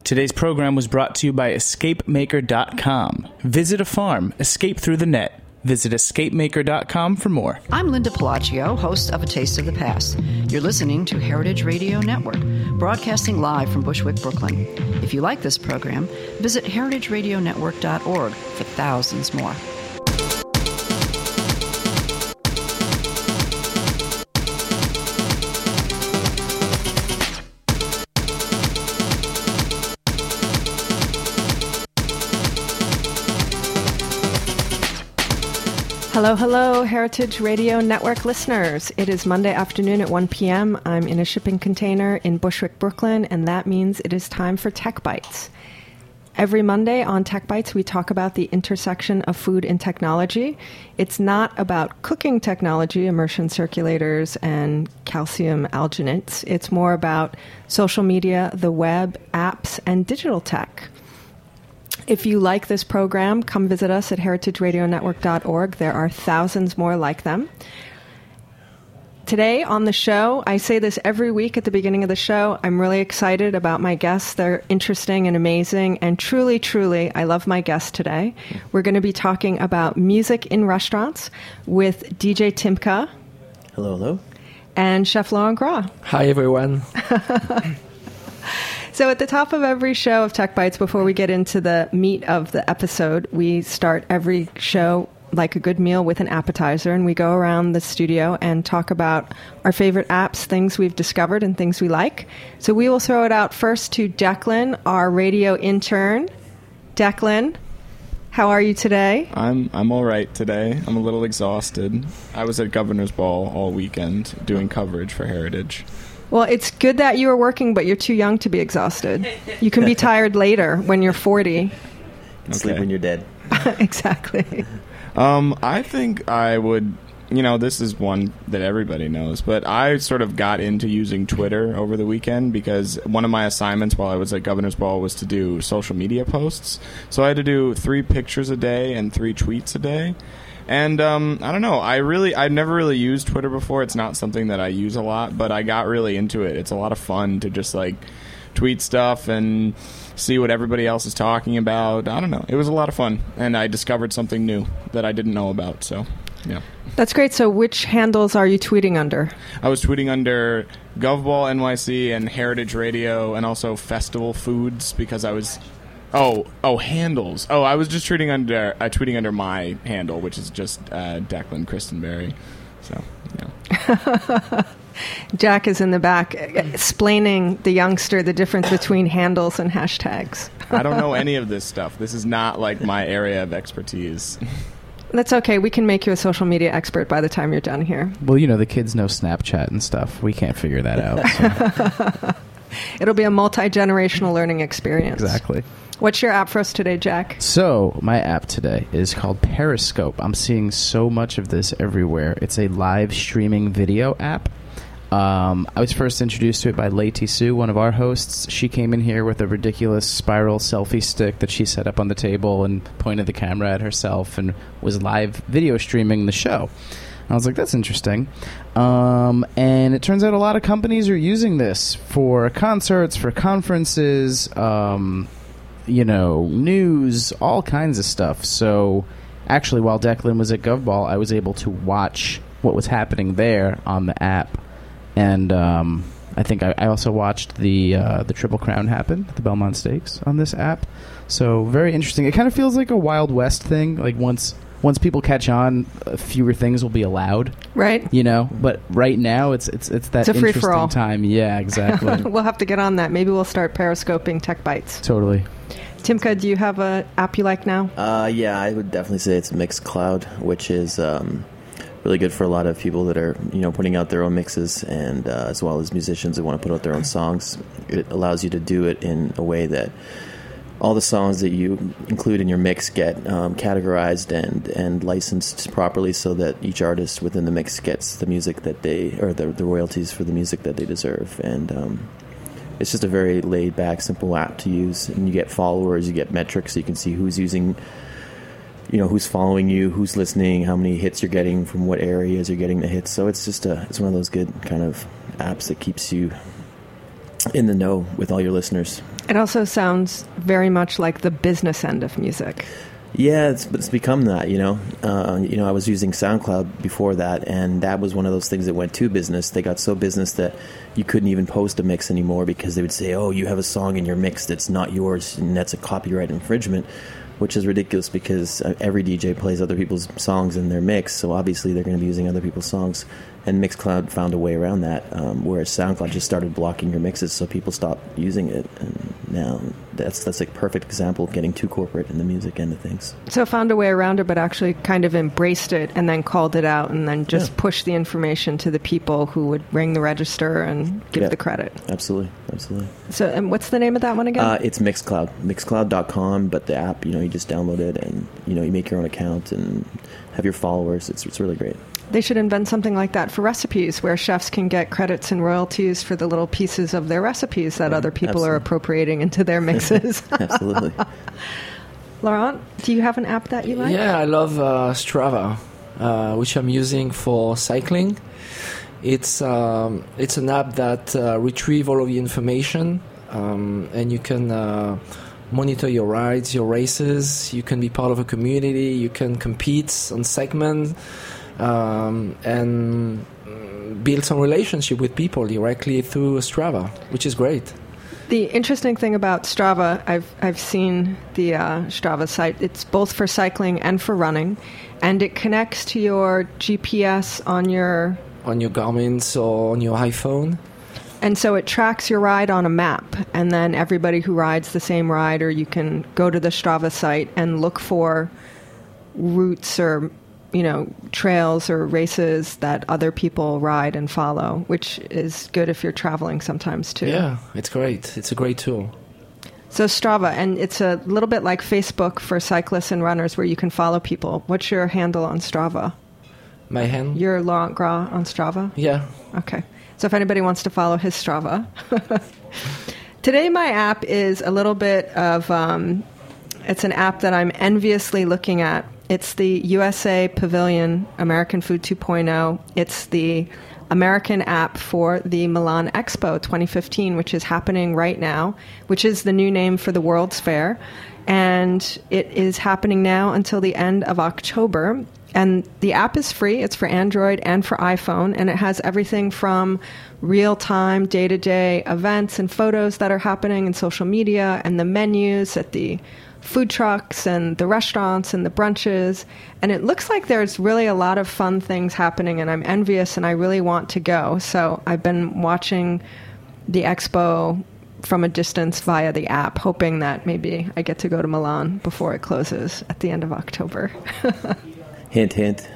Today's program was brought to you by EscapeMaker.com. Visit a farm, escape through the net. Visit EscapeMaker.com for more. I'm Linda Pelaccio, host of A Taste of the Past. You're listening to Heritage Radio Network, broadcasting live from Bushwick, Brooklyn. If you like this program, visit heritageradionetwork.org for thousands more. Hello, hello, Heritage Radio Network listeners. It is Monday afternoon at 1 p.m. I'm in a shipping container in Bushwick, Brooklyn, and that means it is time for Tech Bites. Every Monday on Tech Bites, we talk about the intersection of food and technology. It's not about cooking technology, immersion circulators, and calcium alginates. It's more about social media, the web, apps, and digital tech. If you like this program, come visit us at heritageradionetwork.org. There are thousands more like them. Today on the show, I say this every week at the beginning of the show, I'm really excited about my guests. They're interesting and amazing, and truly, truly, I love my guests today. We're going to be talking about music in restaurants with DJ Timka. Hello, hello. And Chef Laurent Gras. Hi, everyone. So at the top of every show of Tech Bites, before we get into the meat of the episode, we start every show like a good meal with an appetizer, and we go around the studio and talk about our favorite apps, things we've discovered, and things we like. So we will throw it out first to Declan, our radio intern. Declan, how are you today? I'm all right today. I'm a little exhausted. I was at Governor's Ball all weekend doing coverage for Heritage. Well, it's good that you are working, but you're too young to be exhausted. You can be tired later when you're 40. Okay. Sleep when you're dead. Exactly. I think I would, this is one that everybody knows, but I sort of got into using Twitter over the weekend because one of my assignments while I was at Governor's Ball was to do social media posts. So I had to do 3 pictures a day and 3 tweets a day. And I don't know, I've never really used Twitter before. It's not something that I use a lot, but I got really into it. It's a lot of fun to just tweet stuff and see what everybody else is talking about. I don't know. It was a lot of fun, and I discovered something new that I didn't know about, so yeah. That's great. So which handles are you tweeting under? I was tweeting under GovBall NYC and Heritage Radio and also Festival Foods because I was... Oh, handles. Oh, I was just tweeting under my handle, which is just Declan Christenberry. So, yeah. Jack is in the back explaining the youngster the difference between handles and hashtags. I don't know any of this stuff. This is not my area of expertise. That's okay. We can make you a social media expert by the time you're done here. Well, the kids know Snapchat and stuff. We can't figure that out. So. It'll be a multi-generational learning experience. Exactly. What's your app for us today, Jack? So, my app today is called Periscope. I'm seeing so much of this everywhere. It's a live streaming video app. I was first introduced to it by Leti Sue, one of our hosts. She came in here with a ridiculous spiral selfie stick that she set up on the table and pointed the camera at herself and was live video streaming the show. I was like, that's interesting. And it turns out a lot of companies are using this for concerts, for conferences, news, all kinds of stuff. So actually, while Declan was at GovBall, I was able to watch what was happening there on the app. And I think I also watched the Triple Crown happen at the Belmont Stakes on this app. So very interesting. It kind of feels like a Wild West thing. Like once people catch on, fewer things will be allowed. Right. But right now it's that interesting time. Yeah, exactly. We'll have to get on that. Maybe we'll start periscoping Tech Bites. Totally. Timka, do you have an app you like now? Yeah, I would definitely say it's Mixcloud, which is really good for a lot of people that are putting out their own mixes, and as well as musicians that want to put out their own songs. It allows you to do it in a way that all the songs that you include in your mix get categorized and licensed properly, so that each artist within the mix gets the music that the royalties for the music that they deserve. And it's just a very laid back, simple app to use, and you get followers, you get metrics, so you can see who's using, who's following you, who's listening, how many hits you're getting, from what areas you're getting the hits. So it's just it's one of those good kind of apps that keeps you in the know with all your listeners. It also sounds very much like the business end of music. Yeah, it's become that, you know. I was using SoundCloud before that, and that was one of those things that went to business. They got so business that you couldn't even post a mix anymore because they would say, oh, you have a song in your mix that's not yours, and that's a copyright infringement, which is ridiculous because every DJ plays other people's songs in their mix, so obviously they're going to be using other people's songs. And Mixcloud found a way around that, whereas SoundCloud just started blocking your mixes, so people stopped using it. And now that's a perfect example of getting too corporate in the music end of things. So found a way around it, but actually kind of embraced it and then called it out and then just pushed the information to the people who would ring the register and give the credit. Absolutely. So and what's the name of that one again? It's Mixcloud. Mixcloud.com, but the app, you just download it and, you make your own account and have your followers. It's really great. They should invent something like that for recipes where chefs can get credits and royalties for the little pieces of their recipes that other people are appropriating into their mixes. Absolutely. Laurent, do you have an app that you like? Yeah, I love Strava, which I'm using for cycling. It's an app that retrieves all of the information, and you can monitor your rides, your races. You can be part of a community. You can compete on segments. And build some relationship with people directly through Strava, which is great. The interesting thing about Strava, I've seen the Strava site. It's both for cycling and for running, and it connects to your GPS on your Garmin or on your iPhone. And so it tracks your ride on a map, and then everybody who rides the same ride, or you can go to the Strava site and look for routes or trails or races that other people ride and follow, which is good if you're traveling sometimes too. Yeah, it's great. It's a great tool. So Strava, and it's a little bit like Facebook for cyclists and runners where you can follow people. What's your handle on Strava? My handle? You're Laurent Gras on Strava? Yeah. Okay. So if anybody wants to follow his Strava. Today my app is a little bit of, it's an app that I'm enviously looking at. It's the USA Pavilion American Food 2.0. It's the American app for the Milan Expo 2015, which is happening right now, which is the new name for the World's Fair. And it is happening now until the end of October. And the app is free. It's for Android and for iPhone. And it has everything from real-time, day-to-day events and photos that are happening in social media and the menus at the food trucks and the restaurants and the brunches. And it looks like there's really a lot of fun things happening, and I'm envious and I really want to go. So I've been watching the expo from a distance via the app, hoping that maybe I get to go to Milan before it closes at the end of October. Hint, hint.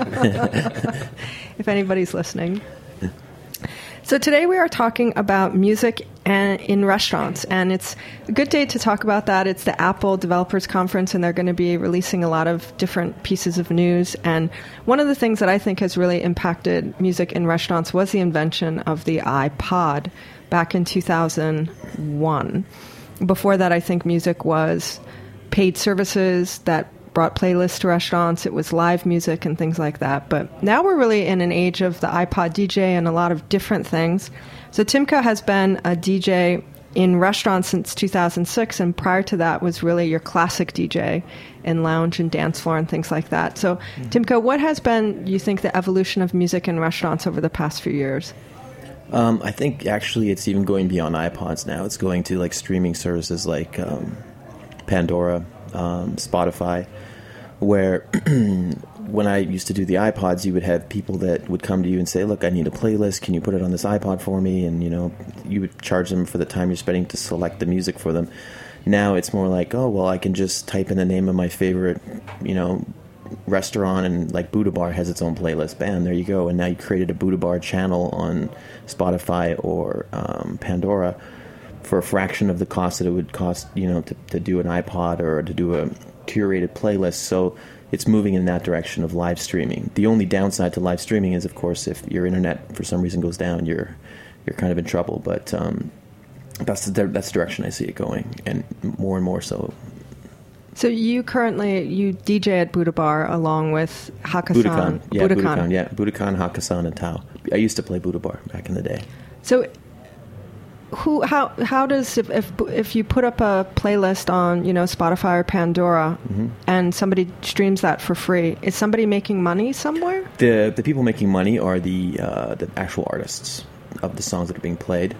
If anybody's listening. So today we are talking about music in restaurants, and it's a good day to talk about that. It's the Apple Developers Conference, and they're going to be releasing a lot of different pieces of news. And one of the things that I think has really impacted music in restaurants was the invention of the iPod back in 2001. Before that, I think music was paid services that brought playlists to restaurants. It was live music and things like that. But now we're really in an age of the iPod DJ and a lot of different things. So Timko has been a DJ in restaurants since 2006, and prior to that was really your classic DJ in lounge and dance floor and things like that. So Timko, what has been, you think, the evolution of music in restaurants over the past few years? I think actually it's even going beyond iPods now. It's going to like streaming services like Pandora, Spotify, where when I used to do the iPods, you would have people that would come to you and say, look, I need a playlist. Can you put it on this iPod for me? And, you would charge them for the time you're spending to select the music for them. Now it's more like, oh, well, I can just type in the name of my favorite, restaurant, and like Buddha Bar has its own playlist. Bam, there you go. And now you created a Buddha Bar channel on Spotify or Pandora for a fraction of the cost that it would cost, to do an iPod or to do a curated playlist. So it's moving in that direction of live streaming. The only downside to live streaming is, of course, if your internet for some reason goes down, you're kind of in trouble. But that's the direction I see it going, and more so. So you DJ at Buddha Bar along with Hakkasan. Budokan, Hakkasan, and Tao. I used to play Buddha Bar back in the day. So how does if you put up a playlist on Spotify or Pandora and somebody streams that for free, is somebody making money somewhere? The people making money are the actual artists of the songs that are being played.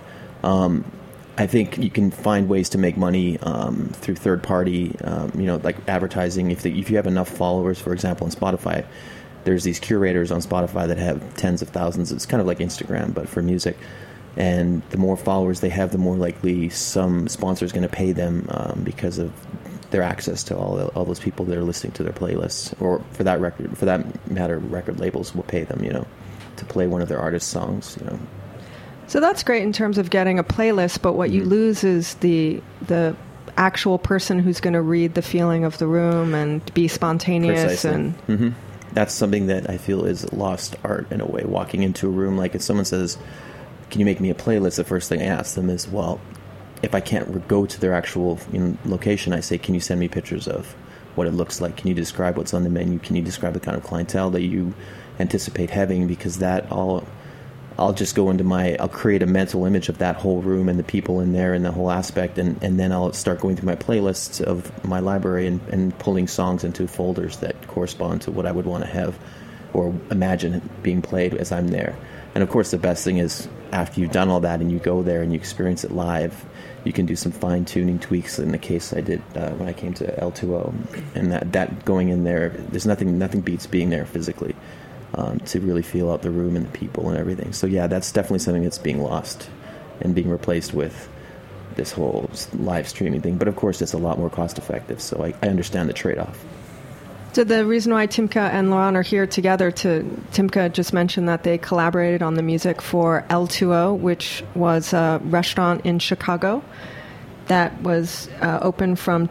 I think you can find ways to make money through third party, like advertising. If you have enough followers, for example, on Spotify, there's these curators on Spotify that have tens of thousands. It's kind of like Instagram, but for music. And the more followers they have, the more likely some sponsor is going to pay them because of their access to all those people that are listening to their playlists. Or for that matter, record labels will pay them, to play one of their artists' songs. So that's great in terms of getting a playlist, but what you lose is the actual person who's going to read the feeling of the room and be spontaneous. Precisely. And that's something that I feel is lost art in a way. Walking into a room, like if someone says, "Can you make me a playlist?" the first thing I ask them is, well, if I can't go to their actual location, I say, "Can you send me pictures of what it looks like? Can you describe what's on the menu? Can you describe the kind of clientele that you anticipate having?" Because I'll just go into I'll create a mental image of that whole room and the people in there and the whole aspect, and then I'll start going through my playlists of my library and pulling songs into folders that correspond to what I would want to have or imagine being played as I'm there. And of course, the best thing is after you've done all that and you go there and you experience it live, you can do some fine-tuning tweaks. In the case I did when I came to L2O, and that going in there, there's nothing beats being there physically. To really feel out the room and the people and everything. So yeah, that's definitely something that's being lost and being replaced with this whole live streaming thing. But of course, it's a lot more cost effective, so I understand the trade-off. So the reason why Timka and Laurent are here together, Timka just mentioned that they collaborated on the music for L2O, which was a restaurant in Chicago that was open from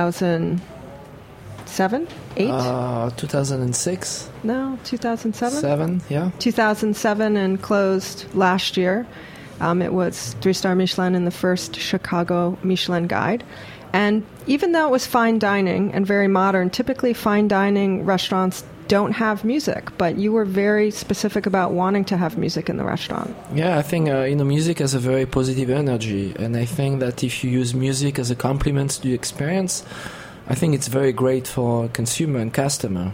2007, 8? 2006. No, 2007? 7, yeah. 2007 and closed last year. It was 3-star Michelin in the first Chicago Michelin Guide. And even though it was fine dining and very modern, typically fine dining restaurants don't have music, but you were very specific about wanting to have music in the restaurant. Yeah, I think music has a very positive energy, and I think that if you use music as a complement to the experience, I think it's very great for consumer and customer.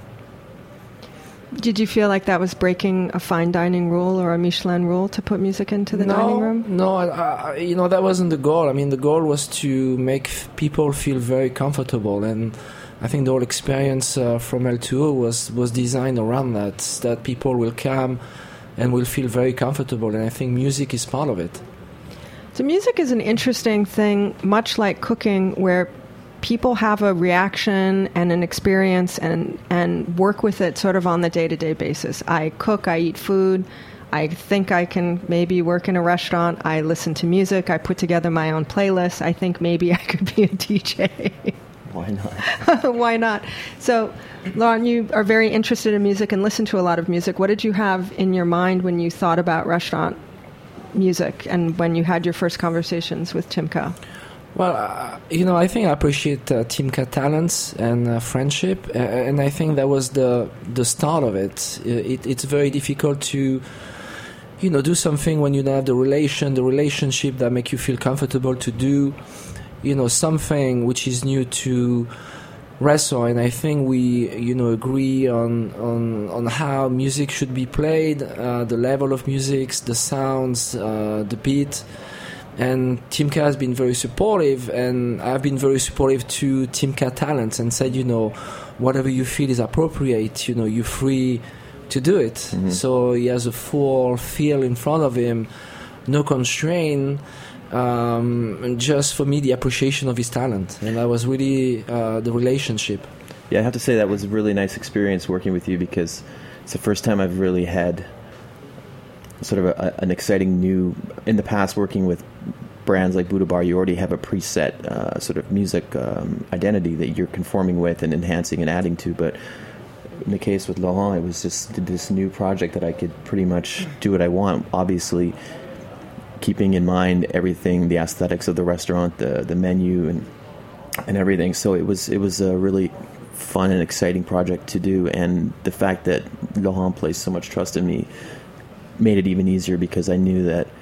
Did you feel like that was breaking a fine dining rule or a Michelin rule to put music into the dining room? No, that wasn't the goal. I mean, the goal was to make people feel very comfortable, and I think the whole experience from L2O was designed around that people will come and will feel very comfortable, and I think music is part of it. So music is an interesting thing, much like cooking, where people have a reaction and an experience and work with it sort of on the day-to-day basis. I cook, I eat food, I think I can maybe work in a restaurant, I listen to music, I put together my own playlist, I think maybe I could be a DJ. Why not? Why not? So, Laurent, you are very interested in music and listen to a lot of music. What did you have in your mind when you thought about restaurant music and when you had your first conversations with Timka? Well, I think I appreciate Timka talents and friendship, and I think that was the start of it. It's very difficult to, do something when you don't have the relationship that make you feel comfortable to do, something which is new to Resso, and I think we, agree on how music should be played, the level of music, the sounds, the beat. And Timka has been very supportive, and I've been very supportive to Timka talents and said, whatever you feel is appropriate, you're free to do it. Mm-hmm. So he has a full feel in front of him, no constraint, and just for me, the appreciation of his talent. And that was really the relationship. Yeah, I have to say that was a really nice experience working with you, because it's the first time I've really had sort of an exciting new. In the past, working with brands like Buddha Bar, you already have a preset sort of music identity that you're conforming with and enhancing and adding to. But in the case with Laurent, it was just this new project that I could pretty much do what I want. Obviously, keeping in mind everything, the aesthetics of the restaurant, the menu, and everything. So it was a really fun and exciting project to do. And the fact that Laurent placed so much trust in me made it even easier, because I knew that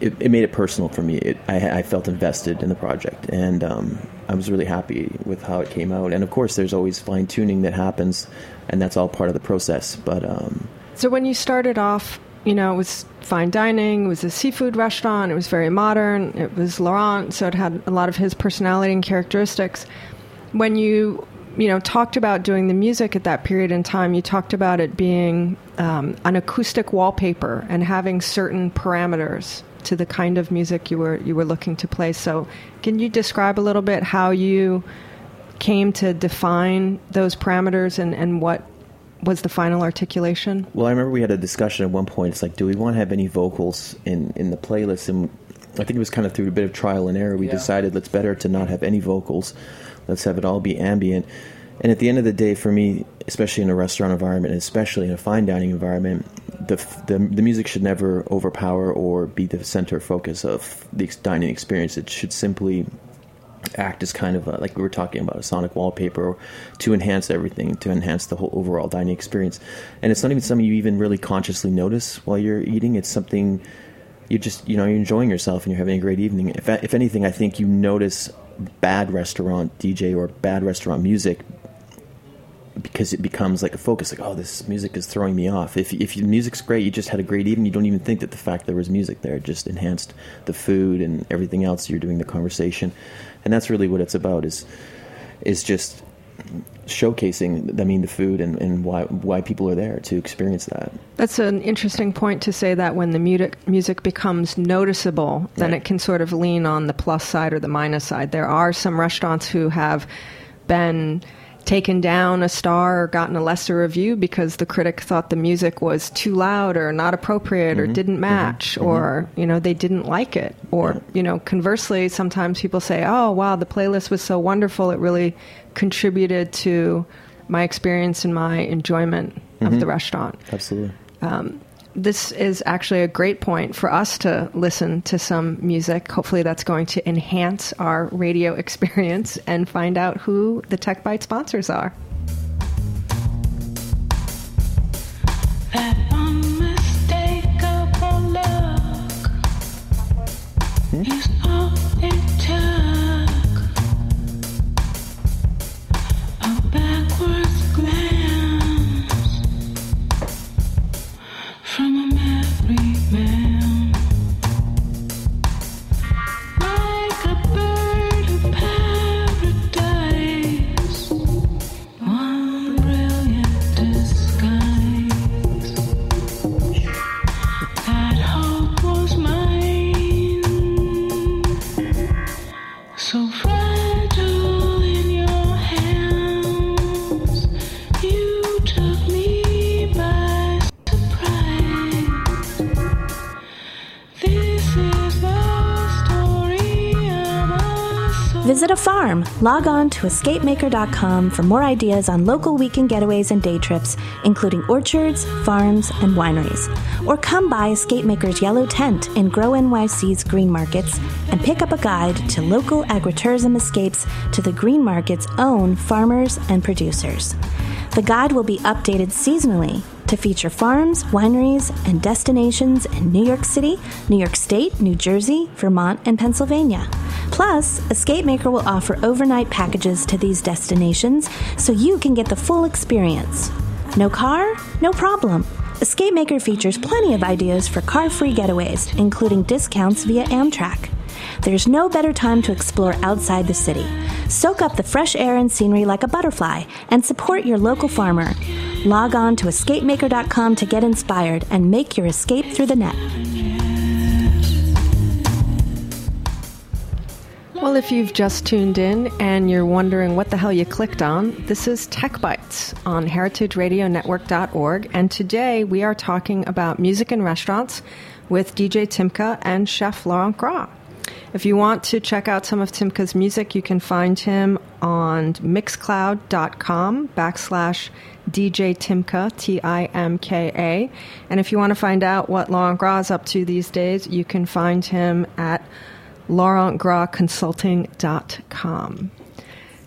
it made it personal for me. I felt invested in the project, and I was really happy with how it came out. And of course, there's always fine tuning that happens, and that's all part of the process. But so when you started off, it was fine dining, it was a seafood restaurant, it was very modern, it was Laurent, so it had a lot of his personality and characteristics. When you talked about doing the music at that period in time, you talked about it being an acoustic wallpaper and having certain parameters to the kind of music you were looking to play. So can you describe a little bit how you came to define those parameters and what was the final articulation? Well, I remember we had a discussion at one point. It's like, do we want to have any vocals in the playlist? And I think it was kind of through a bit of trial and error. We decided it's better to not have any vocals. Let's have it all be ambient. And at the end of the day, for me, especially in a restaurant environment, and especially in a fine dining environment, the music should never overpower or be the center focus of the dining experience. It should simply act as kind of like we were talking about, a sonic wallpaper to enhance everything, to enhance the whole overall dining experience. And it's not even something you even really consciously notice while you're eating. It's something you just, you're enjoying yourself and you're having a great evening. If anything, I think you notice bad restaurant DJ or bad restaurant music because it becomes like a focus, like, oh, this music is throwing me off. If your music's great, you just had a great evening, you don't even think that the fact there was music there just enhanced the food and everything else. You're doing the conversation. And that's really what it's about, is just showcasing, the food and why people are there to experience that. That's an interesting point to say, that when the music becomes noticeable, then it can sort of lean on the plus side or the minus side. There are some restaurants who have been taken down a star or gotten a lesser review because the critic thought the music was too loud or not appropriate or didn't match or, they didn't like it. Or, conversely, sometimes people say, oh, wow, the playlist was so wonderful. It really contributed to my experience and my enjoyment of the restaurant. Absolutely. This is actually a great point for us to listen to some music. Hopefully that's going to enhance our radio experience and find out who the Tech Bite sponsors are. That unmistakable look is all it took. A backwards glance from a married man, like a bird of paradise, one brilliant disguise. That hope was mine, so fragile in your hands, you took me by surprise. This is the story of a soul. Visit a farm. Log on to escapemaker.com for more ideas on local weekend getaways and day trips, including orchards, farms, and wineries. Or come by Escape Maker's yellow tent in Grow NYC's green markets and pick up a guide to local agritourism escapes to the green market's own farmers and producers. The guide will be updated seasonally to feature farms, wineries, and destinations in New York City, New York State, New Jersey, Vermont, and Pennsylvania. Plus, Escape Maker will offer overnight packages to these destinations so you can get the full experience. No car? No problem. Escape Maker features plenty of ideas for car-free getaways, including discounts via Amtrak. There's no better time to explore outside the city. Soak up the fresh air and scenery like a butterfly and support your local farmer. Log on to escapemaker.com to get inspired and make your escape through the net. Well, if you've just tuned in and you're wondering what the hell you clicked on, this is Tech Bites on heritageradionetwork.org, and today we are talking about music and restaurants with DJ Timka and Chef Laurent Gras. If you want to check out some of Timka's music, you can find him on mixcloud.com/DJ Timka, Timka. And if you want to find out what Laurent Gras is up to these days, you can find him at laurentgrasconsulting.com.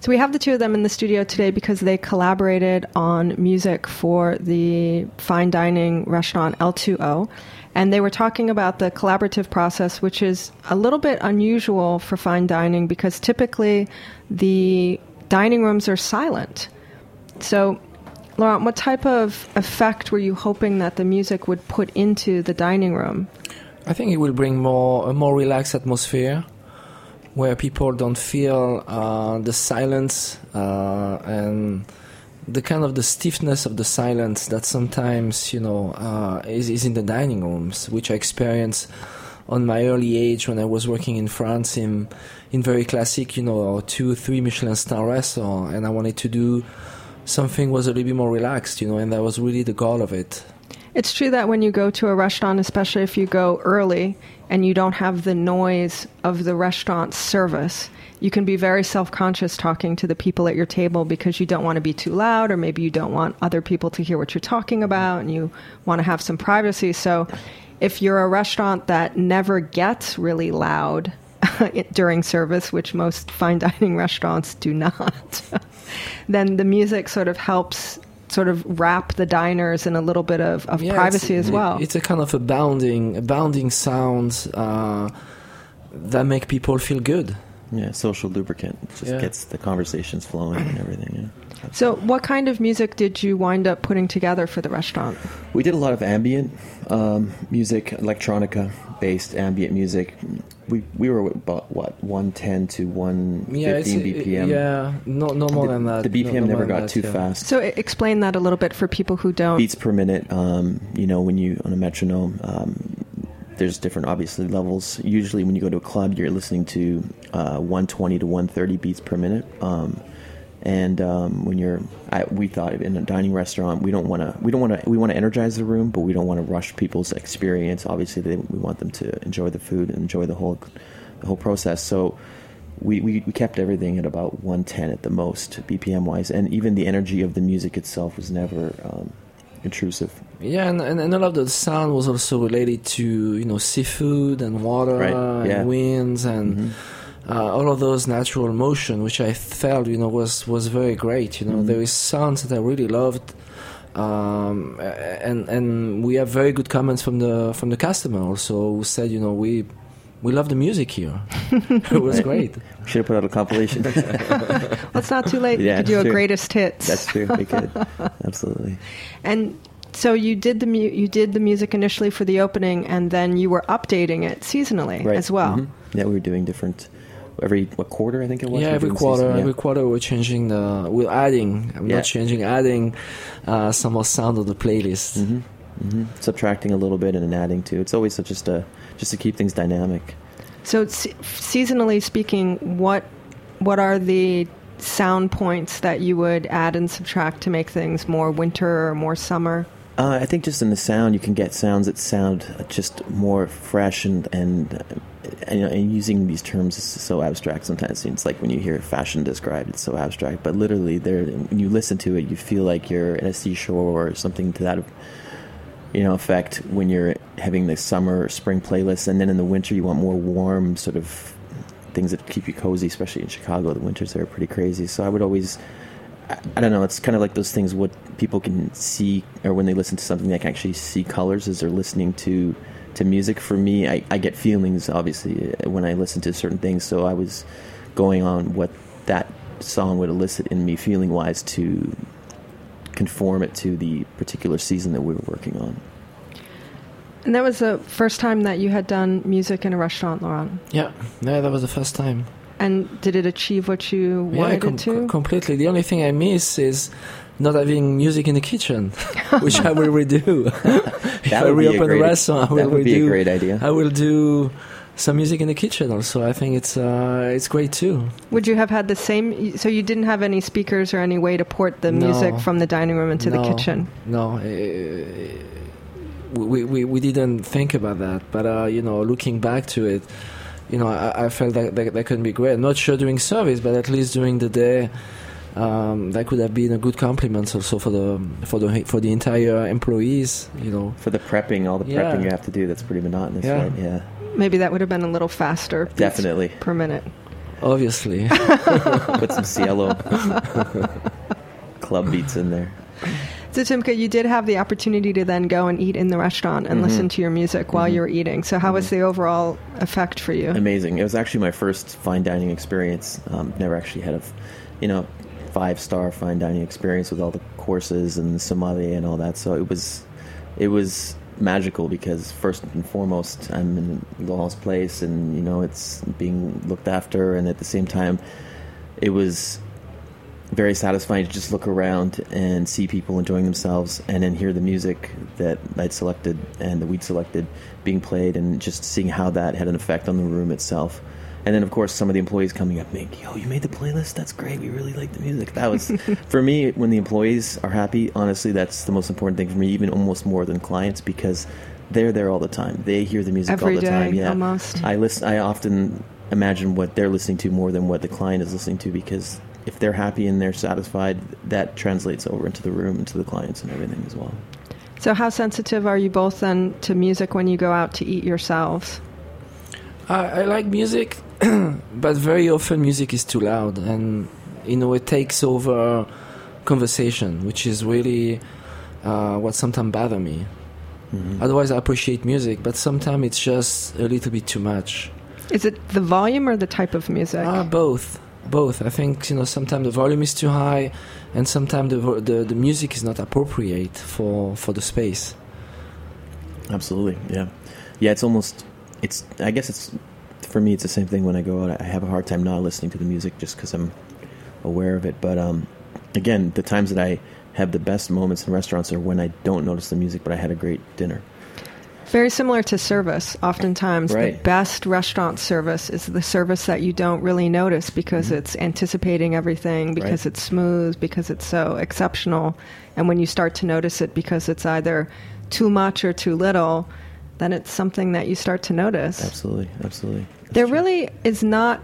So we have the two of them in the studio today because they collaborated on music for the fine dining restaurant L2O. And they were talking about the collaborative process, which is a little bit unusual for fine dining because typically the dining rooms are silent. So, Laurent, what type of effect were you hoping that the music would put into the dining room? I think it will bring a more relaxed atmosphere where people don't feel the silence and the kind of the stiffness of the silence that sometimes, is in the dining rooms, which I experienced on my early age when I was working in France in very classic, 2-3 Michelin star restaurant, and I wanted to do something was a little bit more relaxed, and that was really the goal of it. It's true that when you go to a restaurant, especially if you go early and you don't have the noise of the restaurant service, you can be very self-conscious talking to the people at your table because you don't want to be too loud, or maybe you don't want other people to hear what you're talking about and you want to have some privacy. So if you're a restaurant that never gets really loud during service, which most fine dining restaurants do not, then the music sort of helps sort of wrap the diners in a little bit of privacy as well. It's a kind of abounding sounds that make people feel good. Yeah, social lubricant. It just gets the conversations flowing and everything. Yeah. So what kind of music did you wind up putting together for the restaurant? We did a lot of ambient music, electronica-based ambient music. We were about, 110 to 115 BPM. Yeah, no more than that. The BPM never got too fast. So explain that a little bit for people who don't. Beats per minute, when you, on a metronome, there's different, obviously, levels. Usually when you go to a club, you're listening to 120 to 130 beats per minute. We thought in a dining restaurant, we want to energize the room, but we don't want to rush people's experience. Obviously, we want them to enjoy the food and enjoy the whole process. So we kept everything at about 110 at the most, BPM wise, and even the energy of the music itself was never intrusive. Yeah, and a lot of the sound was also related to seafood and water and winds and. All of those natural motion, which I felt, was very great. There is sounds that I really loved, and we have very good comments from the customer also, who said, we love the music here. It was great. We should have put out a compilation. Well, it's not too late. Yeah, you could do a true. greatest hits. That's true. We could. Absolutely. And so you did the music initially for the opening, and then you were updating it seasonally as well. Mm-hmm. Yeah, we were doing different. Every quarter, I think it was. Yeah, every quarter we're changing adding some more sound of the playlist. Mm-hmm. Mm-hmm. Subtracting a little bit and then adding to. It's always just to keep things dynamic. So seasonally speaking, what are the sound points that you would add and subtract to make things more winter or more summer? I think just in the sound, you can get sounds that sound just more fresh and using these terms is so abstract sometimes. It's like when you hear fashion described, it's so abstract. But literally, when you listen to it, you feel like you're at a seashore or something to that effect when you're having the summer or spring playlist. And then in the winter, you want more warm sort of things that keep you cozy, especially in Chicago. The winters there are pretty crazy. So I would always... I don't know, it's kind of like those things what people can see, or when they listen to something, they can actually see colors as they're listening to music. For me, I get feelings, obviously, when I listen to certain things, so I was going on what that song would elicit in me feeling-wise to conform it to the particular season that we were working on. And that was the first time that you had done music in a restaurant, Laurent? Yeah, that was the first time. And did it achieve what you wanted it to? Completely. The only thing I miss is not having music in the kitchen, which I will redo. If I reopen the restaurant, that would be a great idea. I will do some music in the kitchen also. I think it's great too. Would you have had the same? So you didn't have any speakers or any way to port the music from the dining room into the kitchen? No. We didn't think about that. But, looking back to it, I felt that could be great. I'm not sure during service, but at least during the day, that could have been a good compliment also for the entire employees. For the prepping, all the prepping you have to do, that's pretty monotonous, right? Yeah. Maybe that would have been a little faster. Definitely. Per minute. Obviously. Put some Cielo club beats in there. So, Timka, you did have the opportunity to then go and eat in the restaurant and listen to your music while you were eating. So how was the overall effect for you? Amazing. It was actually my first fine dining experience. Never actually had a, 5-star fine dining experience with all the courses and the sommelier and all that. So it was magical because first and foremost, I'm in Laurent's place and, it's being looked after. And at the same time, it was very satisfying to just look around and see people enjoying themselves and then hear the music that I'd selected and that we'd selected being played and just seeing how that had an effect on the room itself. And then, of course, some of the employees coming up and yo, you made the playlist? That's great. We really like the music. That was, for me, when the employees are happy, honestly, that's the most important thing for me, even almost more than clients, because they're there all the time. They hear the music every all the time. Day, Yeah, almost. I often imagine what they're listening to more than what the client is listening to, because if they're happy and they're satisfied, that translates over into the room, into the clients and everything as well. So how sensitive are you both then to music when you go out to eat yourselves? I like music, but very often music is too loud, and it takes over conversation, which is really what sometimes bothers me. Otherwise, I appreciate music, but sometimes it's just a little bit too much. Is it the volume or the type of music? Both. I think sometimes the volume is too high, and sometimes the music is not appropriate for the space. Absolutely, yeah. I guess it's, for me, it's the same thing when I go out. I have a hard time not listening to the music just because I'm aware of it. But again, the times that I have the best moments in restaurants are when I don't notice the music, but I had a great dinner. Very similar to service. Oftentimes, Right. The best restaurant service is the service that you don't really notice because it's anticipating everything, because Right. it's smooth, because it's so exceptional. And when you start to notice it because it's either too much or too little, then it's something that you start to notice. Absolutely. That's There true. really is not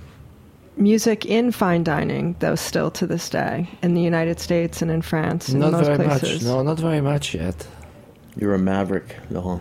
music in fine dining, though, still to this day, in the United States and in France and Not most very places. much. No, not very much yet. You're a maverick, Laurent.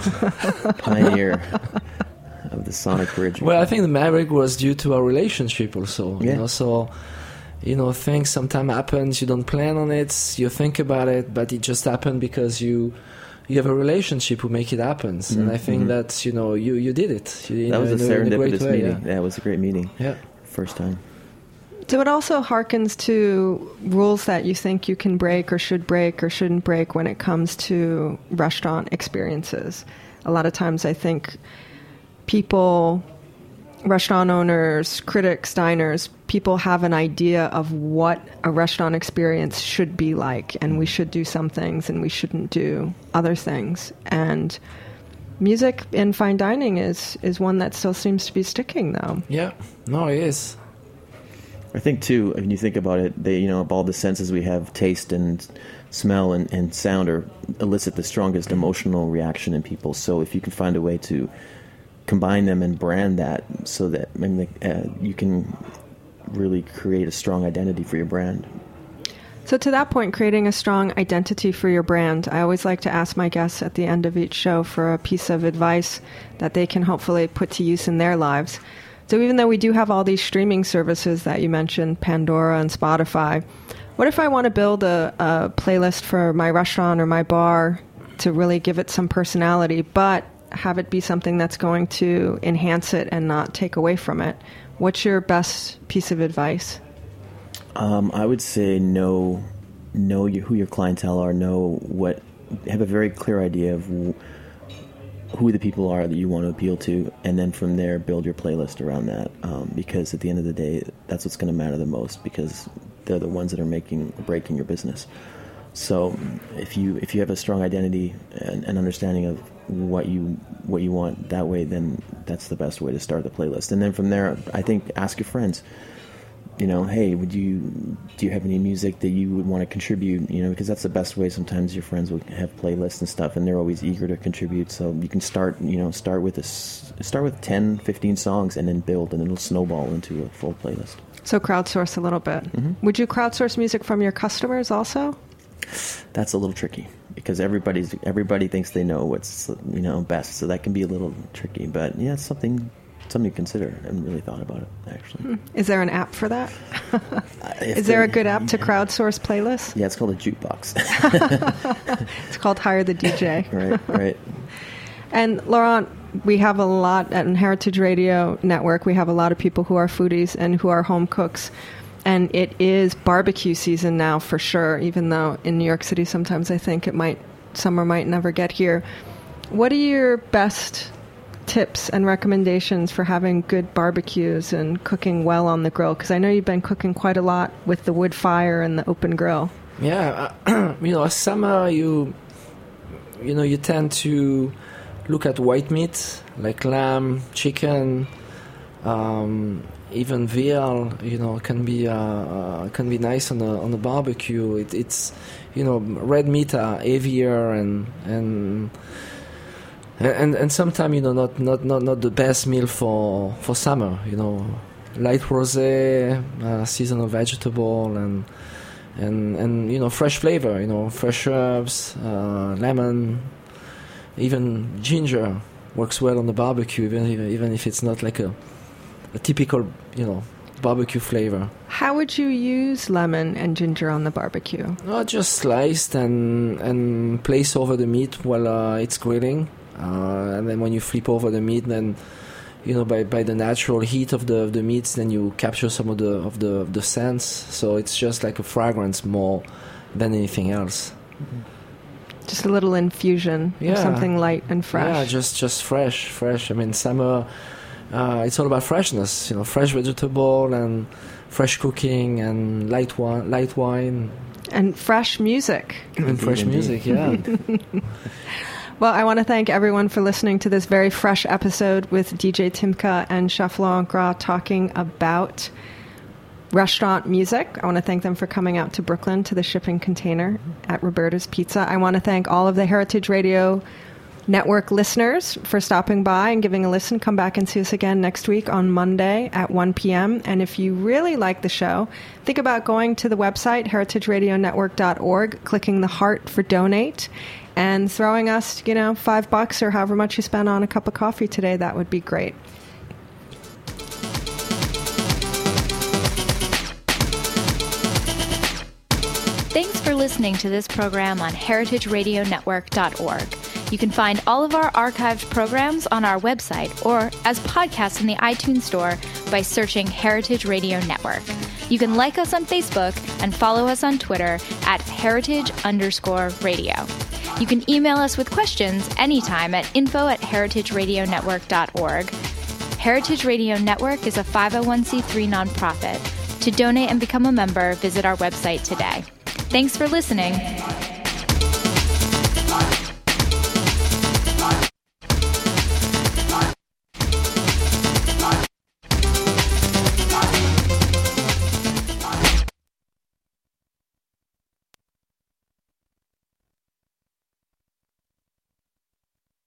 Pioneer of the sonic bridge. Well, I think the maverick was due to our relationship also. Yeah. So, things sometimes happens, you don't plan on it, you think about it, but it just happened because you have a relationship who make it happen. And I think that, you did it. That was a great serendipitous way, meeting. Yeah, it was a great meeting. Yeah. First time. So it also harkens to rules that you think you can break or shouldn't break when it comes to restaurant experiences. A lot of times I think people, restaurant owners, critics, diners, people have an idea of what a restaurant experience should be like, and we should do some things and we shouldn't do other things. And music in fine dining is one that still seems to be sticking, though. Yeah. No, it is. I think, too, when you think about it, of all the senses we have, taste and smell and sound elicit the strongest emotional reaction in people. So if you can find a way to combine them and brand that so that you can really create a strong identity for your brand. So to that point, creating a strong identity for your brand, I always like to ask my guests at the end of each show for a piece of advice that they can hopefully put to use in their lives. So even though we do have all these streaming services that you mentioned, Pandora and Spotify, what if I want to build a playlist for my restaurant or my bar to really give it some personality, but have it be something that's going to enhance it and not take away from it? What's your best piece of advice? I would say know who your clientele are, have a very clear idea of who the people are that you want to appeal to, and then from there build your playlist around that, because at the end of the day, that's what's going to matter the most, because they're the ones that are making or breaking your business. So if you have a strong identity and understanding of what you want that way, then that's the best way to start the playlist. And then from there, I think ask your friends, hey, do you have any music that you would want to contribute? Because that's the best way. Sometimes your friends will have playlists and stuff, and they're always eager to contribute. So you can start with 10, 15 songs, and then build, and it'll snowball into a full playlist. So crowdsource a little bit. Mm-hmm. Would you crowdsource music from your customers also? That's a little tricky because everybody thinks they know what's best, so that can be a little tricky. But yeah, it's something something to consider. I haven't really thought about it, actually. Is there an app for that? Is there a good app to crowdsource playlists? Yeah, it's called a jukebox. It's called Hire the DJ. Right. And Laurent, we have a lot at Heritage Radio Network. We have a lot of people who are foodies and who are home cooks. And it is barbecue season now for sure, even though in New York City sometimes I think summer might never get here. What are your best tips and recommendations for having good barbecues and cooking well on the grill? Because I know you've been cooking quite a lot with the wood fire and the open grill. Yeah, summer you tend to look at white meat like lamb, chicken, even veal. Can be nice on the barbecue. It's red meat are heavier and sometimes not the best meal for summer. Light rosé, seasonal vegetable and fresh flavor. Fresh herbs, lemon, even ginger works well on the barbecue, even if it's not like a typical barbecue flavor. How would you use lemon and ginger on the barbecue? Just sliced and place over the meat while it's grilling. And then when you flip over the meat, then by the natural heat of the meats, then you capture some of the scents. So it's just like a fragrance more than anything else. Just a little infusion of something light and fresh. Yeah, just fresh. I mean, summer, it's all about freshness. Fresh vegetable and fresh cooking and light wine. And fresh music. And fresh music, yeah. Well, I want to thank everyone for listening to this very fresh episode with DJ Timka and Chef Laurent Gras talking about restaurant music. I want to thank them for coming out to Brooklyn to the shipping container at Roberta's Pizza. I want to thank all of the Heritage Radio Network listeners for stopping by and giving a listen. Come back and see us again next week on Monday at 1 p.m. And if you really like the show, think about going to the website, heritageradionetwork.org, clicking the heart for donate, and throwing us, $5 or however much you spent on a cup of coffee today. That would be great. Thanks for listening to this program on heritageradionetwork.org. You can find all of our archived programs on our website or as podcasts in the iTunes Store by searching Heritage Radio Network. You can like us on Facebook and follow us on Twitter at @heritage_radio. You can email us with questions anytime at info@heritageradionetwork.org. Heritage Radio Network is a 501c3 nonprofit. To donate and become a member, visit our website today. Thanks for listening.